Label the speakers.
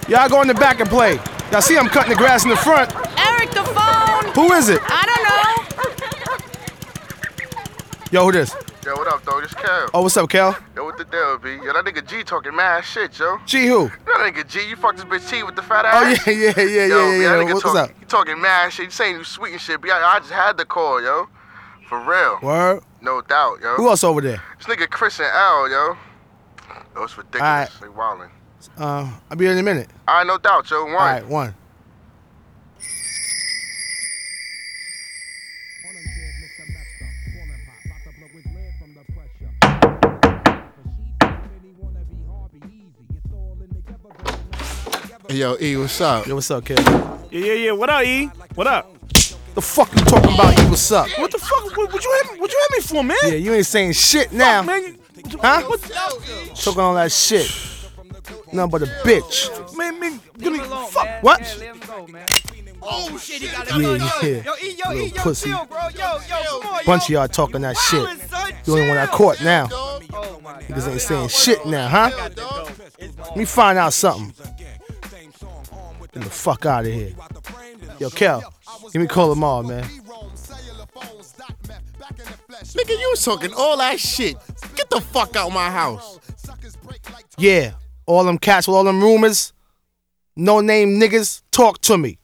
Speaker 1: Y'all go in the back and play. Y'all see I'm cutting the grass in the front.
Speaker 2: Eric, the phone.
Speaker 1: Who is it?
Speaker 2: I don't know.
Speaker 1: Yo, who this?
Speaker 3: Yo, what up, dog? This Cal.
Speaker 1: Oh, what's up, Cal?
Speaker 3: Yo, what the deal, B? Yo, that nigga G talking mad shit, yo.
Speaker 1: G who?
Speaker 3: That nigga G, you fucked this bitch T with the fat ass?
Speaker 1: Oh, yeah.
Speaker 3: That nigga
Speaker 1: What's up?
Speaker 3: You talking mad shit. You saying you sweet and shit, B. I just had the call, yo. For real.
Speaker 1: Word?
Speaker 3: No doubt, yo.
Speaker 1: Who else over there?
Speaker 3: This nigga Chris and Al, yo. Yo, it's ridiculous.
Speaker 1: All right.
Speaker 3: They wildin'.
Speaker 1: I'll be here in a minute.
Speaker 3: All right, no doubt, yo. One.
Speaker 1: All right, one.
Speaker 4: Yo, E, what's up?
Speaker 1: Yo, what's up, kid?
Speaker 5: Yeah. What up, E? What up?
Speaker 1: The fuck you talking about, E? What's up?
Speaker 5: What the fuck? What you hit me for, man?
Speaker 1: Yeah, you ain't saying shit now.
Speaker 5: Man,
Speaker 1: Huh? Talking all that shit. Nothing but a bitch.
Speaker 5: man, give me fuck.
Speaker 1: What?
Speaker 6: Oh shit, he got it.
Speaker 1: Yeah.
Speaker 6: Yo, E,
Speaker 1: Little
Speaker 6: yo,
Speaker 1: pussy.
Speaker 6: chill, bro. Yo, come on,
Speaker 1: Bunch of y'all talking that shit. You only one I caught now. Niggas ain't saying shit now, huh? Let me find out something. Get the fuck out of here. Yo, Kel, give me a call tomorrow, man.
Speaker 4: Nigga, you was talking all that shit. Get the fuck out my house.
Speaker 1: Yeah, all them cats with all them rumors, no name niggas, talk to me.